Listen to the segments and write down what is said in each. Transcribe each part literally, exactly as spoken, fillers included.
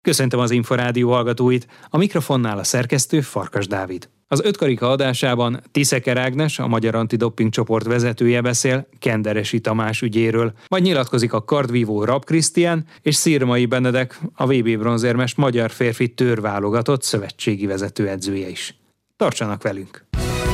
Köszöntöm az Inforádió hallgatóit, a mikrofonnál a szerkesztő Farkas Dávid. Az Ötkarika adásában Tiszeker Ágnes, a Magyar Antidoping csoport vezetője beszél Kenderesi Tamás ügyéről, majd nyilatkozik a kardvívó Rapp Krisztián és Szirmai Benedek, a vé bé bronzérmes magyar férfi tőrválogatott szövetségi vezetőedzője is. Tartsanak velünk!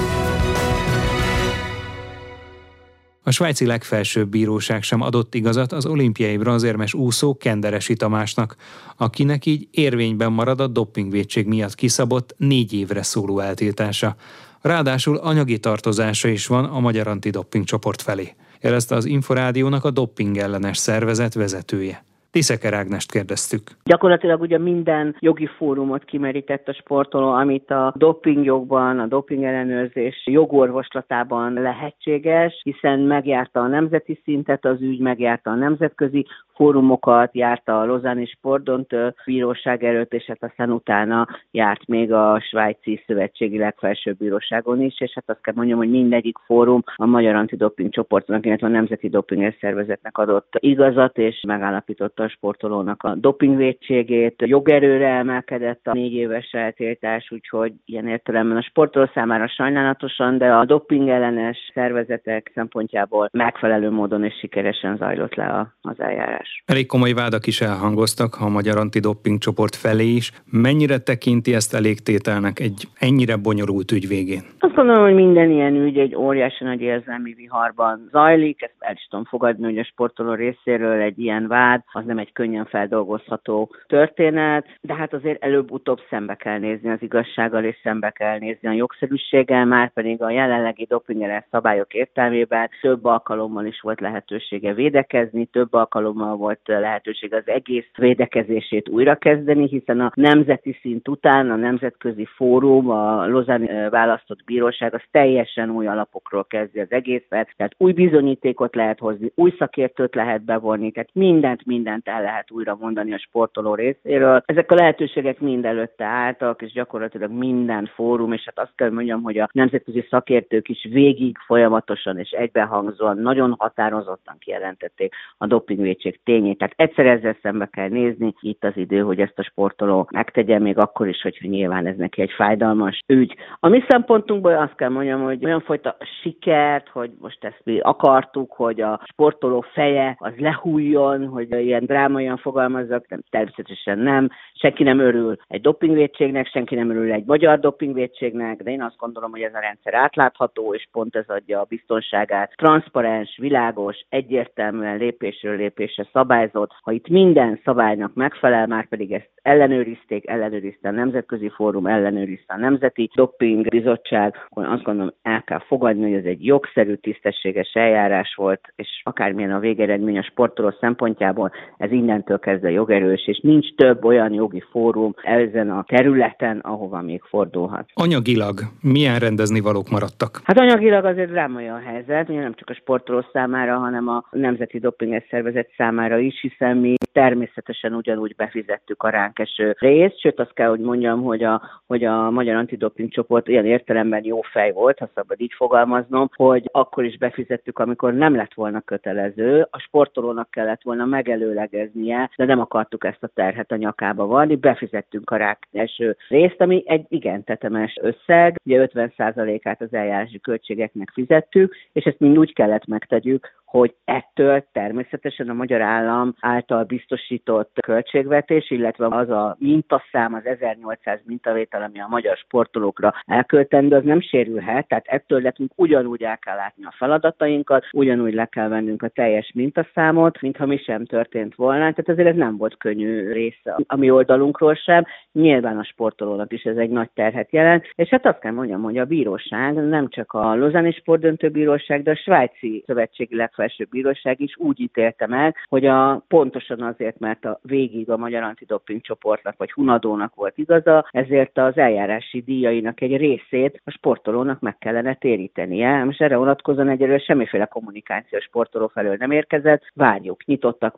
A svájci legfelsőbb bíróság sem adott igazat az olimpiai bronzérmes úszó Kenderesi Tamásnak, akinek így érvényben marad a dopingvétség miatt kiszabott négy évre szóló eltiltása. Ráadásul anyagi tartozása is van a Magyar Antidoping csoport felé, jelezte az Inforádiónak a doping ellenes szervezet vezetője. Tiszeker Ágnest kérdeztük. Gyakorlatilag ugye minden jogi fórumot kimerített a sportoló, amit a dopingjogban, a doping ellenőrzés jogorvoslatában lehetséges, hiszen megjárta a nemzeti szintet az ügy, megjárta a nemzetközi fórumokat, járta a Lausanne-i sportdöntő bíróság előtt, és hát aztán utána járt még a svájci szövetségi legfelsőbb bíróságon is, és hát azt kell mondjam, hogy mindegyik fórum a Magyar Antidoping csoportnak, illetve a Nemzeti Doping Szervezetnek adott igazat, és megállapította a sportolónak a dopingvétségét. Jogerőre emelkedett a négy éves eltiltás, úgyhogy ilyen értelemben a sportoló számára sajnálatosan, de a doping ellenes szervezetek szempontjából megfelelő módon és sikeresen zajlott le az eljárás. Elég komoly vádak is elhangoztak a Magyar Antidoping csoport felé is. Mennyire tekinti ezt elégtételnek egy ennyire bonyolult ügy végén? Azt gondolom, hogy minden ilyen ügy egy óriási nagy érzelmi viharban zajlik. Ezt el is tudom fogadni, hogy a sportoló részéről egy ilyen vád, az nem egy könnyen feldolgozható történet, de hát azért előbb-utóbb szembe kell nézni az igazsággal, és szembe kell nézni a jogszerűséggel, már pedig a jelenlegi dopingellenes szabályok értelmében több alkalommal is volt lehetősége védekezni, több alkalommal volt lehetőség az egész védekezését újrakezdeni, hiszen a nemzeti szint után a nemzetközi fórum, a Lausanne választott bíróság az teljesen új alapokról kezdi az egészet, tehát új bizonyítékot lehet hozni, új szakértőt lehet bevonni, tehát mindent, mindent el lehet újra mondani a sportoló részéről. Ezek a lehetőségek mind előtte álltak, és gyakorlatilag minden fórum, és hát azt kell mondjam, hogy a nemzetközi szakértők is végig folyamatosan és egybehangzóan nagyon határozottan kijelentették a dopingvétség tényét. Tehát egyszer ezzel szembe kell nézni, itt az idő, hogy ezt a sportoló megtegye, még akkor is, hogy nyilván ez neki egy fájdalmas ügy. A mi szempontunkból azt kell mondjam, hogy olyan fajta sikert, hogy most ezt mi akartuk, hogy a sportoló feje az lehújjon, hogy ilyen drámaian fogalmazzak, nem, természetesen nem. Senki nem örül egy dopingvétségnek, senki nem örül egy magyar dopingvétségnek, de én azt gondolom, hogy ez a rendszer átlátható, és pont ez adja a biztonságát. Transzparens, világos, egyértelműen lépésről lépésre szabályozott. Ha itt minden szabálynak megfelel, már pedig ezt ellenőrizték, ellenőrizte a Nemzetközi Fórum, ellenőrizte a Nemzeti Doping Bizottság, akkor azt gondolom, el kell fogadni, hogy ez egy jogszerű, tisztességes eljárás volt, és akármilyen a végeredmény a sportoló szempontjából, ez innentől kezdve jogerős, és nincs több olyan jogi fórum ezen a területen, ahova még fordulhat. Anyagilag milyen rendeznivalók maradtak? Hát anyagilag azért drámai a helyzet, nem csak a sportoló számára, hanem a Nemzeti Doping Szervezet számára is, hiszen mi természetesen ugyanúgy befizettük a ránk eső részt, sőt azt kell, hogy mondjam, hogy a, hogy a Magyar Antidoping csoport ilyen értelemben jó fej volt, ha szabad így fogalmaznom, hogy akkor is befizettük, amikor nem lett volna kötelező, a sportolónak kellett volna megelőlegeznie, de nem akartuk ezt a terhet a nyakába vanni, befizettünk a ránk eső részt, ami egy igen tetemes összeg, ugye ötven százalékát az eljárási költségeknek fizettük, és ezt mind úgy kellett megtegyük, hogy ettől természetesen a magyar állam által biztosított költségvetés, illetve az a mintaszám, az ezernyolcszáz mintavétel, ami a magyar sportolókra elköltendő, az nem sérülhet, tehát ettől nekünk ugyanúgy el kell látni a feladatainkat, ugyanúgy le kell vennünk a teljes mintaszámot, mintha mi sem történt volna, tehát azért ez nem volt könnyű része a mi oldalunkról sem, nyilván a sportolónak is ez egy nagy terhet jelent, és hát azt kell mondjam, hogy a bíróság, nem csak a Lausanne-i sportdöntő bíróság, de a svájci szövetségi legfelsőbb bíróság is úgy ítélte meg, hogy a, pontosan azért, mert a végig a Magyar Antidoping csoportnak vagy Hunadónak volt igaza, ezért az eljárási díjainak egy részét a sportolónak meg kellene térítenie. Most erre vonatkozóan egyelőre semmiféle kommunikáció sportoló felől nem érkezett, várjuk, nyitottak vagyunk minden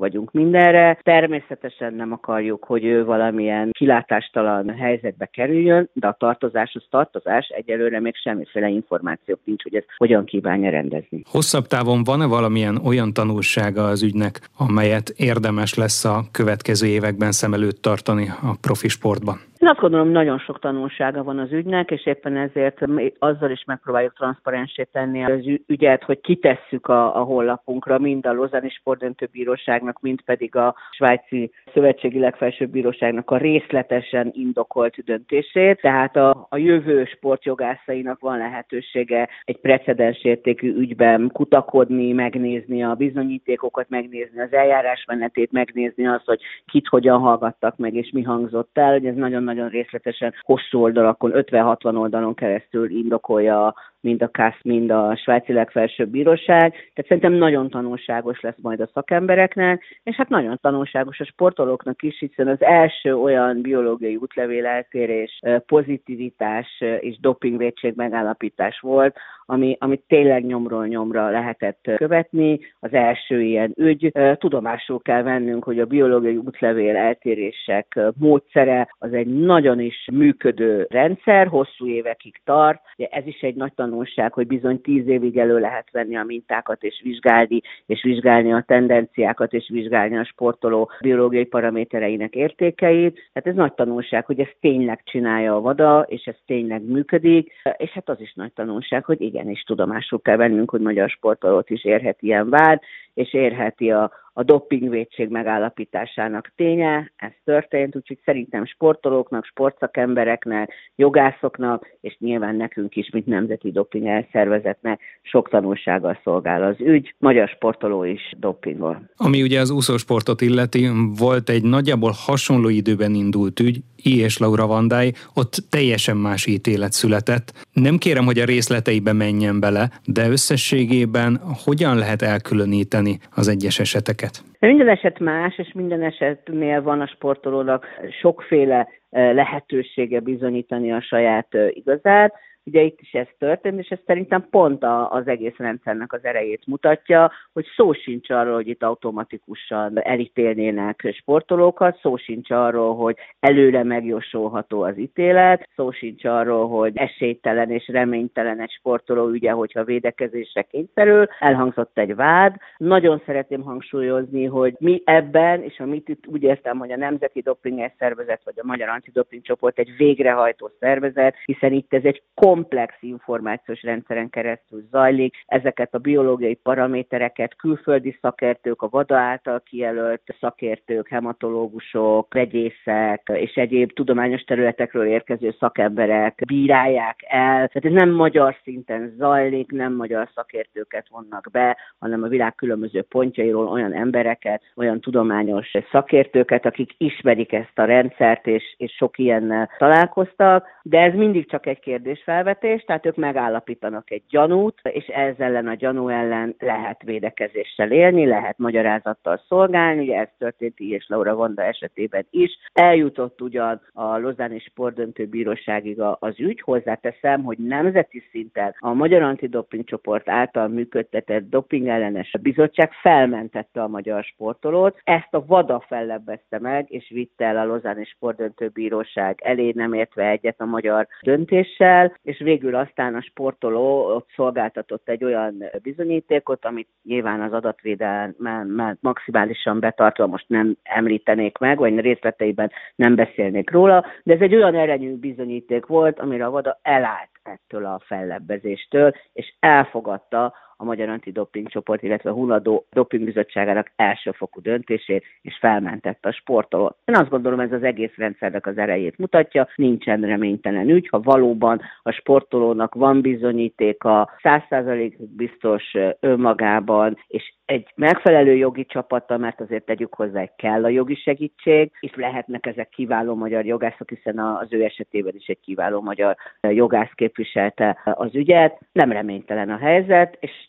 mindenre. Természetesen nem akarjuk, hogy ő valamilyen kilátástalan helyzetbe kerüljön, de a tartozás az tartozás, egyelőre még semmiféle információk nincs, hogy ezt hogyan kívánja rendezni. Hosszabb távon van-e valamilyen olyan tanulsága az ügynek, amelyet érdemes lesz a következő években szem előtt tartani a profi sportban? Én azt gondolom, nagyon sok tanulsága van az ügynek, és éppen ezért azzal is megpróbáljuk transzparensé tenni az ügyet, hogy kitesszük a, a honlapunkra mind a Lausanne-i Sportdöntőbíróságnak, mind pedig a Svájci Szövetségi Legfelsőbb Bíróságnak a részletesen indokolt döntését. Tehát a, a jövő sportjogászainak van lehetősége egy precedensértékű ügyben kutakodni, megnézni a bizonyítékokat, megnézni az eljárásmenetét, megnézni azt, hogy kit hogyan hallgattak meg, és mi hangzott el, hogy ez nagyon nagyon részletesen hosszú oldalakon, ötven-hatvan oldalon keresztül indokolja mind a kász, mind a Svájci Legfelsőbb Bíróság. Tehát szerintem nagyon tanulságos lesz majd a szakembereknek, és hát nagyon tanulságos a sportolóknak is, hiszen az első olyan biológiai útlevél eltérés, pozitivitás és dopingvétség megállapítás volt, ami, amit tényleg nyomról nyomra lehetett követni. Az első ilyen ügy. Tudomásul kell vennünk, hogy a biológiai útlevél eltérések módszere az egy nagyon is működő rendszer, hosszú évekig tart. Ez is egy nagy tanulság, hogy bizony tíz évig elő lehet venni a mintákat és vizsgálni, és vizsgálni a tendenciákat, és vizsgálni a sportoló biológiai paramétereinek értékeit. Hát ez nagy tanulság, hogy ezt tényleg csinálja a VADA, és ez tényleg működik, és hát az is nagy tanulság, hogy igenis tudomásul kell vennünk, hogy magyar sportolót is érhet ilyen vád, és érheti a, a dopingvétség megállapításának ténye. Ez történt, úgyhogy szerintem sportolóknak, sportszakembereknek, jogászoknak, és nyilván nekünk is, mint Nemzeti Doping Elszervezetnek sok tanulsággal szolgál az ügy. Magyar sportoló is dopingol. Ami ugye az úszósportot illeti, volt egy nagyjából hasonló időben indult ügy, I. és Laura Vandály, ott teljesen más ítélet született. Nem kérem, hogy a részleteibe menjen bele, de összességében hogyan lehet elkülöníteni az egyes eseteket? Minden eset más, és minden esetnél van a sportolónak sokféle lehetősége bizonyítani a saját igazát. Ugye itt is ez történt, és ez szerintem pont a, az egész rendszernek az erejét mutatja, hogy szó sincs arról, hogy itt automatikusan elítélnének sportolókat, szó sincs arról, hogy előre megjósolható az ítélet, szó sincs arról, hogy esélytelen és reménytelen egy sportoló ügye, hogyha védekezésre kényszerül. Elhangzott egy vád. Nagyon szeretném hangsúlyozni, hogy mi ebben, és amit itt úgy értem, hogy a Nemzeti Doping Elszervezet vagy a Magyar Antidoping Csoport egy végrehajtó szervezet, hiszen itt ez egy komplex információs rendszeren keresztül zajlik. Ezeket a biológiai paramétereket külföldi szakértők, a VADA által kijelölt szakértők, hematológusok, vegyészek és egyéb tudományos területekről érkező szakemberek bírálják el. Tehát ez nem magyar szinten zajlik, nem magyar szakértőket vonnak be, hanem a világ különböző pontjairól olyan embereket, olyan tudományos szakértőket, akik ismerik ezt a rendszert, és, és sok ilyennel találkoztak, de ez mindig csak egy kérdésfelvetés, tehát ők megállapítanak egy gyanút, és ezzel ellen a gyanú ellen lehet védekezéssel élni, lehet magyarázattal szolgálni, ugye ez történt I. és Laura Vanda esetében is. Eljutott ugyan a Lausanne-i Sportdöntőbíróságig az ügy, hozzáteszem, hogy nemzeti szinten a Magyar Antidoping Csoport által működtetett dopingellenes bizottság felmentette a magyar sportolót. Ezt a VADA fellebbezte meg, és vitte el a Lausanne-i Sportdöntőbíróság elé, nem értve egyet a magyar döntéssel, és végül aztán a sportoló ott szolgáltatott egy olyan bizonyítékot, amit nyilván az adatvédelemmel maximálisan betartva most nem említenék meg, vagy részleteiben nem beszélnék róla, de ez egy olyan erejű bizonyíték volt, amire a VADA elállt ettől a fellebbezéstől, és elfogadta a Magyar Antidoping Csoport, illetve a Hunadó Dopingbizottságának elsőfokú döntését, és felmentette a sportolót. Én azt gondolom, ez az egész rendszernek az erejét mutatja, nincsen reménytelen ügy, ha valóban a sportolónak van bizonyítéka, száz százalék biztos önmagában, és egy megfelelő jogi csapata, mert azért tegyük hozzá, hogy kell a jogi segítség, és lehetnek ezek kiváló magyar jogászok, hiszen az ő esetében is egy kiváló magyar jogász képviselte az ügyet. Nem reménytelen a helyzet, és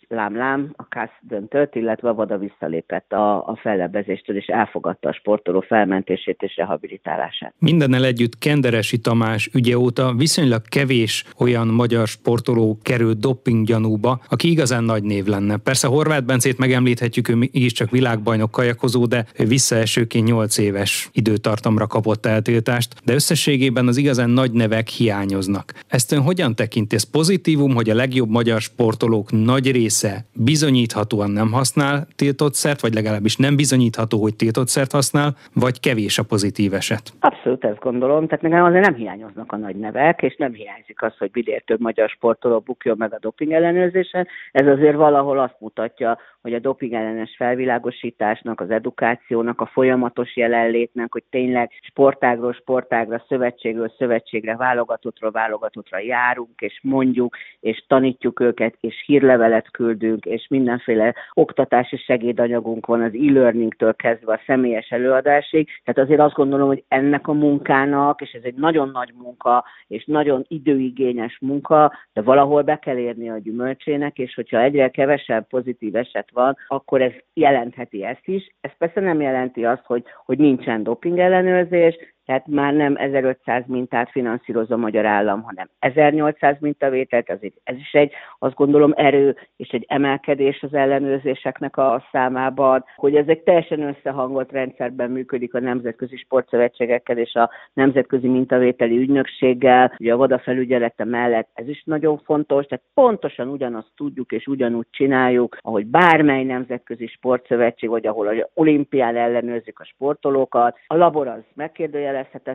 lám-lám, a ká á es döntött, illetve a VADA visszalépett a, a fellebbezéstől, és elfogadta a sportoló felmentését és rehabilitálását. Mindennel együtt Kenderesi Tamás ügye óta viszonylag kevés olyan magyar sportoló került doppinggyanúba, aki igazán nagy név lenne. Persze Horváth Bencét megemlíthetjük, ő mégiscsak világbajnok kajakozó, de visszaesőként nyolc éves időtartamra kapott eltiltást, de összességében az igazán nagy nevek hiányoznak. Ezt ön hogyan tekinti? Ez pozitívum, hogy a legjobb magyar sportolók nagy része bizonyíthatóan nem használ tiltott szert, vagy legalábbis nem bizonyítható, hogy tiltott szert használ, vagy kevés a pozitív eset? Abszolút ezt gondolom, tehát nekem azért nem hiányoznak a nagy nevek, és nem hiányzik az, hogy minél több magyar sportoló bukjon meg a doping ellenőrzésen. Ez azért valahol azt mutatja, hogy a doping ellenes felvilágosításnak, az edukációnak, a folyamatos jelenlétnek, hogy tényleg sportágról sportágra, szövetségről szövetségre, válogatottról válogatottra járunk, és mondjuk, és tanítjuk őket, és hírlevelet küldünk, és mindenféle oktatási segédanyagunk van az e-learningtől kezdve a személyes előadásig. Tehát azért azt gondolom, hogy ennek a munkának, és ez egy nagyon nagy munka, és nagyon időigényes munka, de valahol be kell érni a gyümölcsének, és hogyha egyre kevesebb pozitív eset van, akkor ez jelentheti ezt is. Ez persze nem jelenti azt, hogy, hogy nincsen doping ellenőrzés, tehát már nem ezerötszáz mintát finanszíroz a magyar állam, hanem ezernyolcszáz mintavételt, azért ez is egy, azt gondolom, erő és egy emelkedés az ellenőrzéseknek a számában, hogy ez egy teljesen összehangolt rendszerben működik a nemzetközi sportszövetségekkel és a nemzetközi mintavételi ügynökséggel, ugye a VADA felügyelete mellett ez is nagyon fontos, tehát pontosan ugyanazt tudjuk és ugyanúgy csináljuk, ahogy bármely nemzetközi sportszövetség, vagy ahol az olimpián ellenőrzik a sportolókat. A labor az megkérdőjelezhetetlen,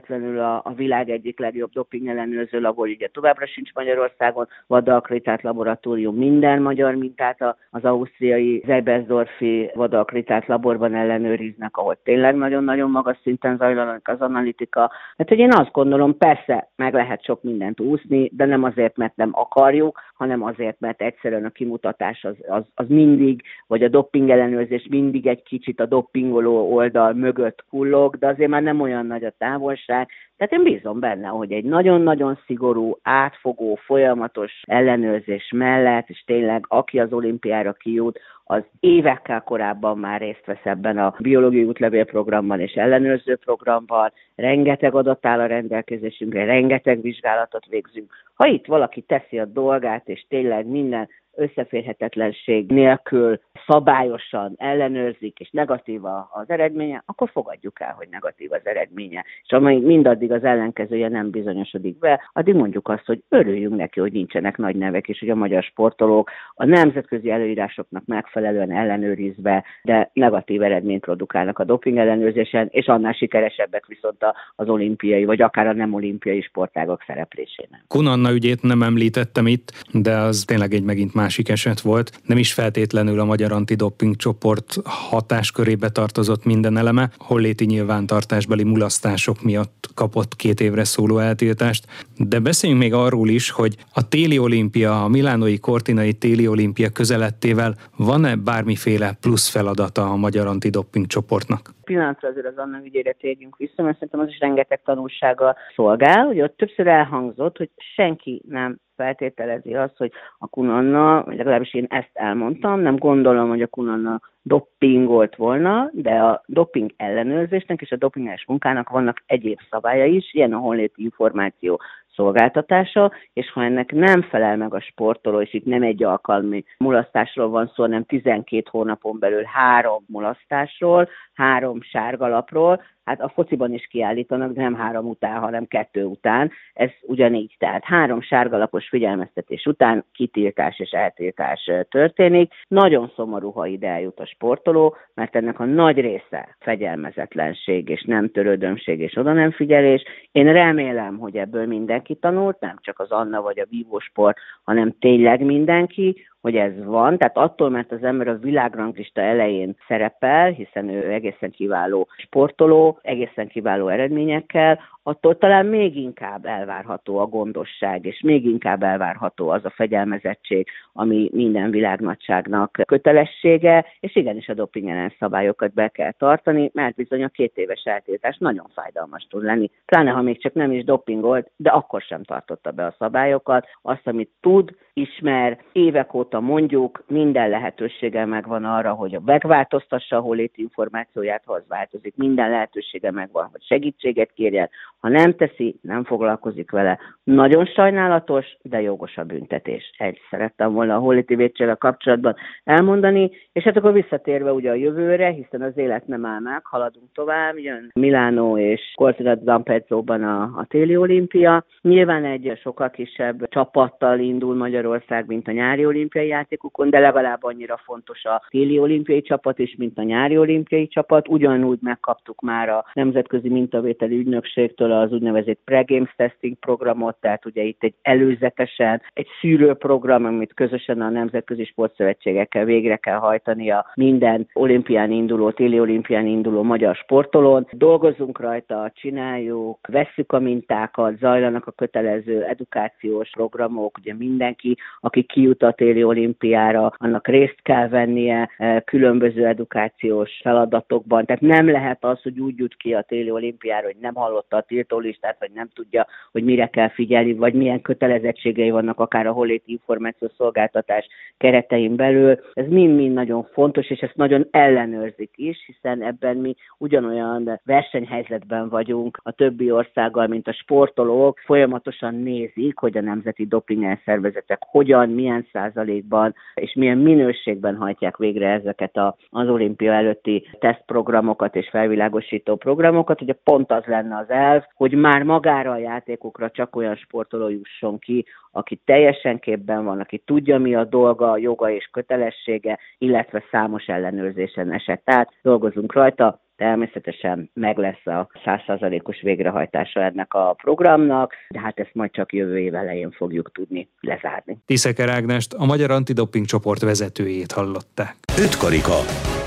a, a világ egyik legjobb doping ellenőrző labor, ugye továbbra sincs Magyarországon, VADA akkreditált laboratórium minden magyar mintát az ausztriai Zebersdorfi VADA akkreditált laborban ellenőriznek, ahol tényleg nagyon-nagyon magas szinten zajlanak az analitika. Hát, hogy én azt gondolom, persze meg lehet sok mindent úszni, de nem azért, mert nem akarjuk, hanem azért, mert egyszerűen a kimutatás az, az, az mindig, vagy a doping ellenőrzés mindig egy kicsit a dopingoló oldal mögött kullog, de azért már nem olyan nagy a távolság. Tehát én bízom benne, hogy egy nagyon-nagyon szigorú, átfogó, folyamatos ellenőrzés mellett, és tényleg aki az olimpiára kijut, az évekkel korábban már részt vesz ebben a biológiai útlevélprogramban és ellenőrző programban, rengeteg adat áll a rendelkezésünkre, rengeteg vizsgálatot végzünk. Ha itt valaki teszi a dolgát, és tényleg minden összeférhetetlenség nélkül szabályosan ellenőrzik, és negatív az eredménye, akkor fogadjuk el, hogy negatív az eredménye. És amíg mindaddig az ellenkezője nem bizonyosodik be, addig mondjuk azt, hogy örüljünk neki, hogy nincsenek nagy nevek, és hogy a magyar sportolók a nemzetközi előírásoknak megfelelően ellenőrizve, de negatív eredményt produkálnak a doping ellenőrzésen, és annál sikeresebbek viszont az olimpiai, vagy akár a nem olimpiai sportágok szereplésének. Kun Anna ügyét nem említettem itt, de az tényleg egy megint másik eset volt. Nem is feltétlenül a magyar antidoping csoport hatáskörébe tartozott minden eleme. Holléti nyilvántartásbeli mulasztások miatt kapott két évre szóló eltiltást. De beszéljünk még arról is, hogy a téli olimpia, a milánói cortinai téli olimpia közelettével van-e bármiféle plusz feladata a magyar antidoping csoportnak? Pillanatra azért az Anna ügyére térjünk vissza, mert szerintem az is rengeteg tanulsága szolgál. Ugye ott többször elhangzott, hogy senki nem feltételezi azt, hogy a Kun Anna, vagy legalábbis én ezt elmondtam, nem gondolom, hogy a Kun Anna doppingolt volna, de a doping ellenőrzésnek és a dopinges munkának vannak egyéb szabályai is, ilyen a honléti információ szolgáltatása, és ha ennek nem felel meg a sportoló, és itt nem egy alkalmi mulasztásról van szó, hanem tizenkét hónapon belül három mulasztásról, három sárgalapról, hát a fociban is kiállítanak, de nem három után, hanem kettő után. Ez ugyanígy, tehát három sárgalapos figyelmeztetés után kitiltás és eltiltás történik. Nagyon szomorú, ha ide eljut a sportoló, mert ennek a nagy része fegyelmezetlenség és nem törődömség és oda nem figyelés. Én remélem, hogy ebből mindenki tanult, nem csak az Anna vagy a vívósport, hanem tényleg mindenki, hogy ez van, tehát attól, mert az ember a világranglista elején szerepel, hiszen ő egészen kiváló sportoló, egészen kiváló eredményekkel, attól talán még inkább elvárható a gondosság, és még inkább elvárható az a fegyelmezettség, ami minden világnagyságnak kötelessége, és igenis a doping ellen szabályokat be kell tartani, mert bizony a két éves eltiltás nagyon fájdalmas tud lenni, pláne ha még csak nem is dopingolt, de akkor sem tartotta be a szabályokat, azt, amit tud, ismer, évek óta régóta mondjuk, minden lehetősége megvan arra, hogy megváltoztassa a holléti információját, ha az változik. Minden lehetősége megvan, hogy segítséget kérjen. Ha nem teszi, nem foglalkozik vele. Nagyon sajnálatos, de jogos a büntetés. Egy szerettem volna a holléti védséggel kapcsolatban elmondani, és hát akkor visszatérve ugye a jövőre, hiszen az élet nem áll meg, haladunk tovább, jön Milánó és Cortina d'Ampezzoban a, a téli olimpia. Nyilván egy sokkal kisebb csapattal indul Magyarország, mint a nyári olimpiai játékokon, de legalább annyira fontos a téli olimpiai csapat is, mint a nyári olimpiai csapat. Ugyanúgy megkaptuk már a Nemzetközi Mintavételi Ügynökségtől az úgynevezett pre-games testing programot, tehát ugye itt egy előzetesen, egy szűrőprogram, amit közösen a nemzetközi sportszövetségekkel végre kell hajtania minden olimpián induló, téli olimpián induló magyar sportolón. Dolgozzunk rajta, csináljuk, vesszük a mintákat, zajlanak a kötelező edukációs programok, ugye mindenki, aki kijut a téli olimpiára, annak részt kell vennie különböző edukációs feladatokban. Tehát nem lehet az, hogy úgy jut ki a téli olimpiára, hogy nem hallotta a tiltólistát, vagy nem tudja, hogy mire kell figyelni, vagy milyen kötelezettségei vannak akár a holléti információs szolgáltatás keretein belül. Ez mind-mind nagyon fontos, és ezt nagyon ellenőrzik is, hiszen ebben mi ugyanolyan versenyhelyzetben vagyunk a többi országgal, mint a sportolók. Folyamatosan nézik, hogy a nemzeti dopingszervezetek hogyan, milyen százalékban és milyen minőségben hajtják végre ezeket a, az olimpia előtti tesztprogramokat és felvilágosító programokat. Ugye pont az lenne az elv, hogy már magára a játékokra csak olyan sportoló jusson ki, aki teljesen képben van, aki tudja, mi a dolga, joga és kötelessége, illetve számos ellenőrzésen esett. Tehát dolgozunk rajta, természetesen meg lesz a száz százalékos végrehajtása ennek a programnak, de hát ezt majd csak jövő év elején fogjuk tudni lezárni. Tiszeker Ágnest, a Magyar Antidoping csoport vezetőjét hallották. Öt karika.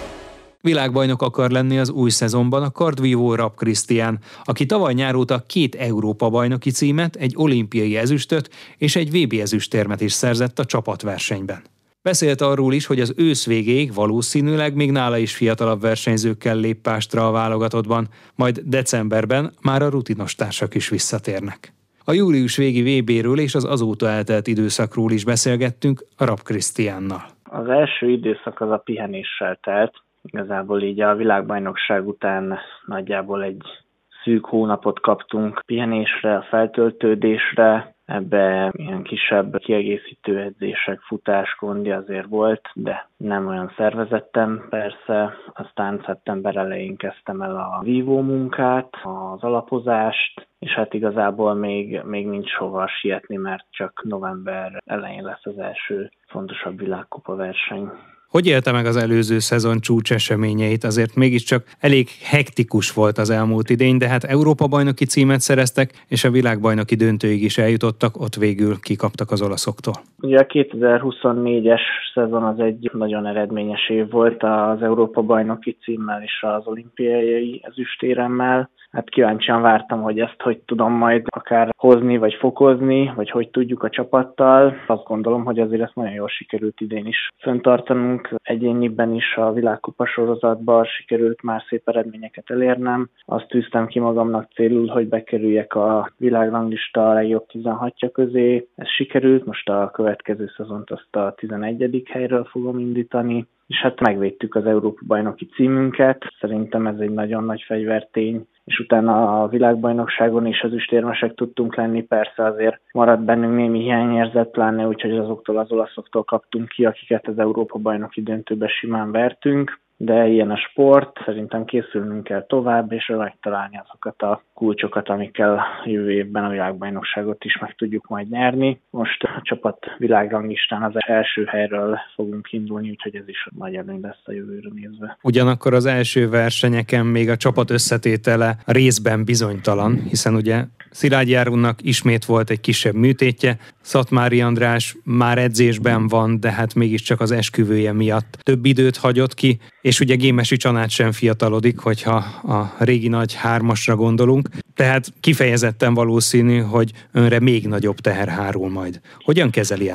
Világbajnok akar lenni az új szezonban a kardvívó Rapp Krisztián, aki tavaly nyár óta két Európa-bajnoki címet, egy olimpiai ezüstöt és egy vé bé ezüstérmet is szerzett a csapatversenyben. Beszélt arról is, hogy az ősz végéig valószínűleg még nála is fiatalabb versenyzőkkel lép pástra a válogatottban, majd decemberben már a rutinos társak is visszatérnek. A július végi vé béről és az azóta eltelt időszakról is beszélgettünk a Rapp Krisztiánnal. Az első időszak az a pihenéssel telt. Igazából így a világbajnokság után nagyjából egy szűk hónapot kaptunk pihenésre, a feltöltődésre. Ebbe ilyen kisebb kiegészítő edzések, futás, kondi azért volt, de nem olyan szervezetten persze. Aztán szeptember elején kezdtem el a vívó munkát, az alapozást, és hát igazából még, még nincs hova sietni, mert csak november elején lesz az első fontosabb világkupa verseny. Hogy élte meg az előző szezon csúcs eseményeit? Azért mégiscsak elég hektikus volt az elmúlt idény, de hát Európa-bajnoki címet szereztek, és a világbajnoki döntőig is eljutottak, ott végül kikaptak az olaszoktól. Ugye a kétezer-huszonnégyes szezon az egy nagyon eredményes év volt az Európa-bajnoki címmel és az olimpiai ezüstéremmel. Hát kíváncsian vártam, hogy ezt hogy tudom majd akár hozni, vagy fokozni, vagy hogy tudjuk a csapattal. Azt gondolom, hogy azért ezt nagyon jól sikerült idén is fenntartanunk. Egyéniben is a világkupa sorozatban sikerült már szép eredményeket elérnem. Azt tűztem ki magamnak célul, hogy bekerüljek a világranglista legjobb tizenhatja közé. Ez sikerült, most a következő szezont azt a tizenegyedik helyről fogom indítani. És hát megvédtük az Európa-bajnoki címünket. Szerintem ez egy nagyon nagy fegyvertény. És utána a világbajnokságon is ezüstérmesek tudtunk lenni, persze azért maradt bennünk némi hiányérzet, pláne úgyhogy azoktól az olaszoktól kaptunk ki, akiket az Európa-bajnoki döntőbe simán vertünk. De ilyen a sport, szerintem készülnünk kell tovább, és megtalálni azokat a kulcsokat, amikkel jövő évben a világbajnokságot is meg tudjuk majd nyerni. Most a csapat világranglistán az első helyről fogunk indulni, úgyhogy ez is nagy előny lesz a jövőre nézve. Ugyanakkor az első versenyeken még a csapat összetétele részben bizonytalan, hiszen ugye Szilágyi Árunnak ismét volt egy kisebb műtétje, Szatmári András már edzésben van, de hát mégiscsak az esküvője miatt több időt hagyott ki, és ugye Gémesi Csanát sem fiatalodik, hogyha a régi nagy hármasra gondolunk, tehát kifejezetten valószínű, hogy önre még nagyobb teher hárul majd. Hogyan kezeli ezt?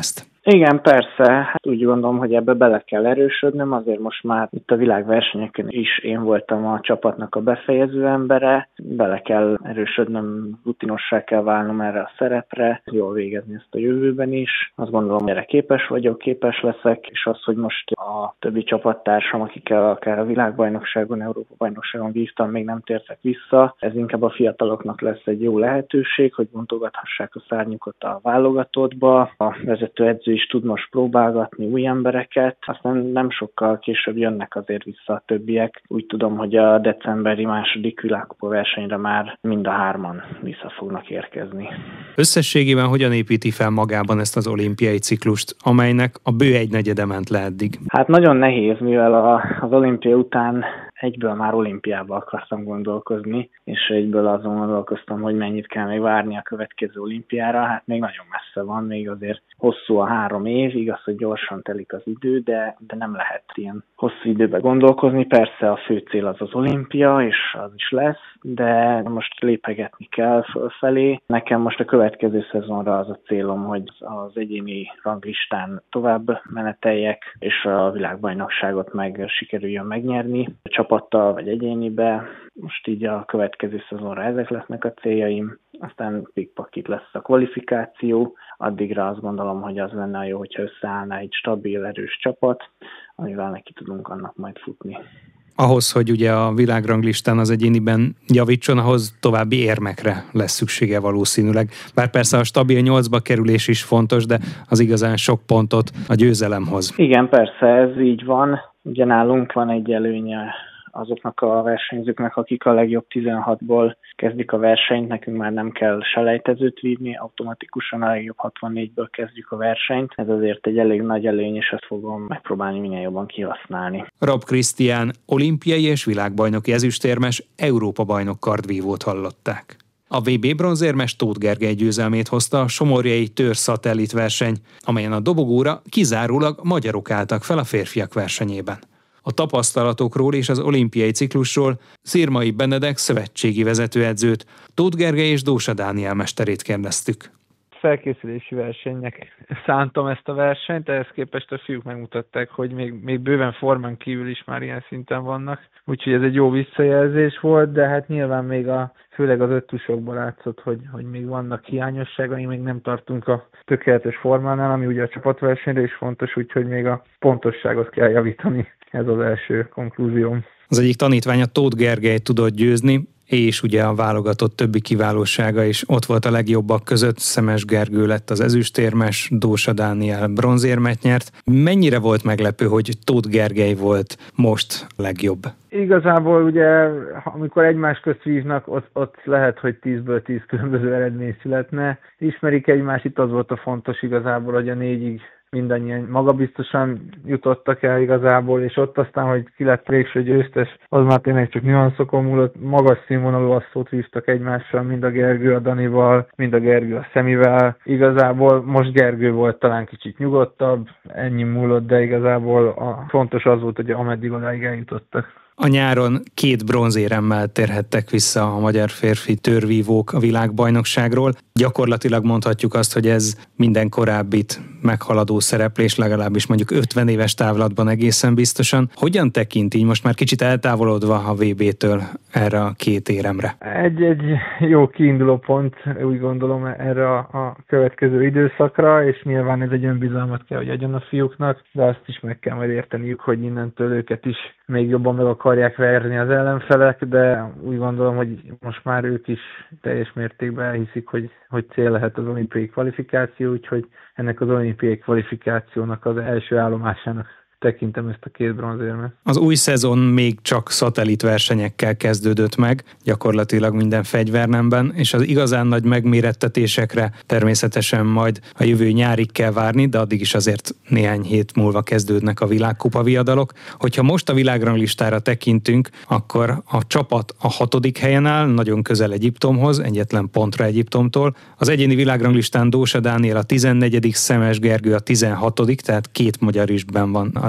Igen, persze. Hát úgy gondolom, hogy ebbe bele kell erősödnöm, azért most már itt a világversenyeken is én voltam a csapatnak a befejező embere, bele kell erősödnöm, rutinossá kell válnom erre a szerepre, jól végezni ezt a jövőben is. Azt gondolom, hogy erre képes vagyok, képes leszek, és az, hogy most a többi csapattársam, akikkel akár a világbajnokságon, Európa-bajnokságon vívtam, még nem tértek vissza, ez inkább a fiataloknak lesz egy jó lehetőség, hogy bontogathassák a szárnyukat a válogatottba. A vezetőedző is tud most próbálgatni új embereket, aztán nem sokkal később jönnek azért vissza a többiek. Úgy tudom, hogy a decemberi második világkupa versenyre már mind a hárman vissza fognak érkezni. Összességében hogyan építi fel magában ezt az olimpiai ciklust, amelynek a bő egynegyede ment le eddig? Hát nagyon nehéz, mivel a, az olimpia után egyből már olimpiába akartam gondolkozni, és egyből azon gondolkoztam, hogy mennyit kell még várni a következő olimpiára. Hát még nagyon messze van, még azért hosszú a három év, igaz, hogy gyorsan telik az idő, de, de nem lehet ilyen hosszú időben gondolkozni. Persze a fő cél az az olimpia, és az is lesz, de most lépegetni kell fölfelé. Nekem most a következő szezonra az a célom, hogy az egyéni ranglistán tovább meneteljek, és a világbajnokságot meg sikerüljön megnyerni. A csapattal vagy egyénibe. Most így a következő szezonra ezek lesznek a céljaim. Aztán pikpakit lesz a kvalifikáció. Addigra azt gondolom, hogy az lenne jó, hogyha összeállna egy stabil, erős csapat, amivel neki tudunk annak majd futni. Ahhoz, hogy ugye a világranglistán az egyéniben javítson, ahhoz további érmekre lesz szüksége valószínűleg. Bár persze a stabil nyolcba kerülés is fontos, de az igazán sok pontot a győzelemhoz. Igen, persze, ez így van. Ugye nálunk van egy előnye azoknak a versenyzőknek, akik a legjobb tizenhatból kezdik a versenyt, nekünk már nem kell selejtezőt vívni, automatikusan a legjobb hatvannégyből kezdjük a versenyt. Ez azért egy elég nagy előny, és ezt fogom megpróbálni minél jobban kihasználni. Rab Krisztián olimpiai és világbajnoki ezüstérmes, Európa-bajnok kardvívót hallották. A vé bé bronzérmes Tóth Gergely győzelmét hozta a somorjai Tör szatellit verseny, amelyen a dobogóra kizárólag magyarok álltak fel a férfiak versenyében. A tapasztalatokról és az olimpiai ciklusról Szirmai Benedek szövetségi vezetőedzőt, Tóth Gergely és Dósa Dániel mesterét kérdeztük. Felkészülési versenynek szántam ezt a versenyt, ehhez képest a fiúk megmutatták, hogy még, még bőven formán kívül is már ilyen szinten vannak. Úgyhogy ez egy jó visszajelzés volt, de hát nyilván még a, főleg az öttusokban látszott, hogy, hogy még vannak hiányosságai, még nem tartunk a tökéletes formánál, ami ugye a csapatversenyre is fontos, úgyhogy még a pontosságot kell javítani. Ez az első konklúzióm. Az egyik tanítványa Tóth Gergely tudott győzni, és ugye a válogatott többi kiválósága is ott volt a legjobbak között. Szemes Gergő lett az ezüstérmes, Dósa Dániel bronzérmet nyert. Mennyire volt meglepő, hogy Tóth Gergely volt most a legjobb? Igazából ugye, amikor egymás közt vívnak, ott, ott lehet, hogy tízből tíz különböző eredmény születne. Ismerik egymást, itt az volt a fontos igazából, hogy a négyig mindannyian magabiztosan jutottak el igazából, és ott aztán, hogy ki lett végső győztes, az már tényleg csak nüanszokon múlott. Magas színvonalú asszót vívtak egymással, mind a Gergő a Danival, mind a Gergő a Szemivel. Igazából most Gergő volt talán kicsit nyugodtabb, ennyi múlott, de igazából a fontos az volt, hogy ameddig odáig eljutottak. A nyáron két bronzéremmel térhettek vissza a magyar férfi törvívók a világbajnokságról. Gyakorlatilag mondhatjuk azt, hogy ez minden korábbit meghaladó szereplés, legalábbis mondjuk ötven éves távlatban egészen biztosan. Hogyan tekint így most már kicsit eltávolodva a vé bé-től erre a két éremre? Egy, egy jó kiinduló pont, úgy gondolom, erre a, a következő időszakra, és nyilván ez egy önbizalmat kell, hogy adjon a fiúknak, de azt is meg kell majd érteniük, hogy innentől őket is még jobban meg akarják verni az ellenfelek, de úgy gondolom, hogy most már ők is teljes mértékben elhiszik, hogy, hogy cél lehet az olimpiai kvalifikáció, úgyhogy ennek az olimpiai kvalifikációnak az első állomásának tekintem ezt a két bronzérmet. Az új szezon még csak szatellitversenyekkel kezdődött meg, gyakorlatilag minden fegyvernemben, és az igazán nagy megmérettetésekre természetesen majd a jövő nyárig kell várni, de addig is azért néhány hét múlva kezdődnek a világkupa viadalok. Hogyha most a világranglistára tekintünk, akkor a csapat a hatodik helyen áll, nagyon közel Egyiptomhoz, egyetlen pontra Egyiptomtól. Az egyéni világranglistán Dósa Dániel a tizennegyedik, Szemes Gergő a tizenhatodik, tehát két magyar is benn van a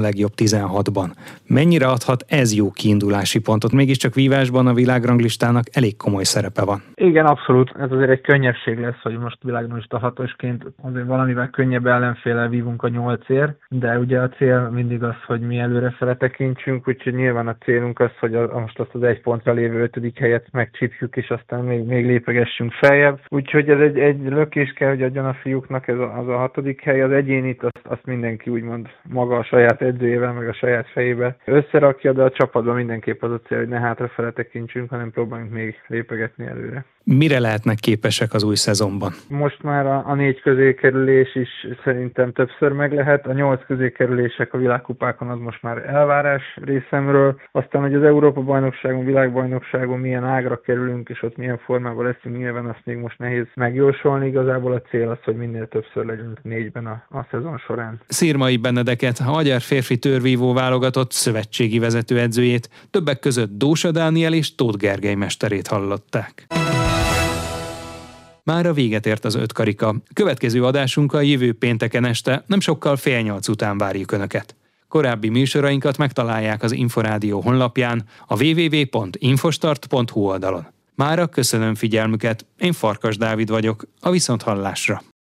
legjobb tizenhatban. Mennyire adhat ez jó kiindulási pontot? Mégiscsak vívásban a világranglistának elég komoly szerepe van. Igen, abszolút. Ez azért egy könnyebbség lesz, hogy most világranglista hatosként azért valamivel könnyebb ellenféllel vívunk a nyolcért, de ugye a cél mindig az, hogy mi előrefele tekintsünk, úgyhogy nyilván a célunk az, hogy a, most azt az egy pontra lévő ötödik helyet megcsípjük, és aztán még, még lépegessünk feljebb. Úgyhogy ez egy, egy lökés kell, hogy adjon a fiúknak, ez a, az a hatodik hely, az egyénit, azt, azt mindenki úgymond maga a saját edzőjével, meg a saját fejébe összerakja, de a csapatban mindenképp az a cél, hogy ne hátrafele tekintsünk, hanem próbáljunk még lépegetni előre. Mire lehetnek képesek az új szezonban? Most már a, a négy közékerülés is szerintem többször meg lehet. A nyolc közékerülések a világkupákon az most már elvárás részemről. Aztán, hogy az Európa-bajnokságon, világbajnokságon milyen ágra kerülünk, és ott milyen formában leszünk, nyilván azt még most nehéz megjósolni. Igazából a cél az, hogy minél többször legyünk négyben a, a szezon során. Szirmai Benedeket, a magyar férfi törvívó válogatott szövetségi vezetőedzőjét, többek között Dósa Dániel és Tóth Gergely mesterét hallották. Mára véget ért az öt karika. Következő adásunkkal jövő pénteken este, nem sokkal fél nyolc után várjuk Önöket. Korábbi műsorainkat megtalálják az Inforádió honlapján, a double-u double-u double-u pont infostart pont hu oldalon. Mára köszönöm figyelmüket, én Farkas Dávid vagyok, a viszonthallásra.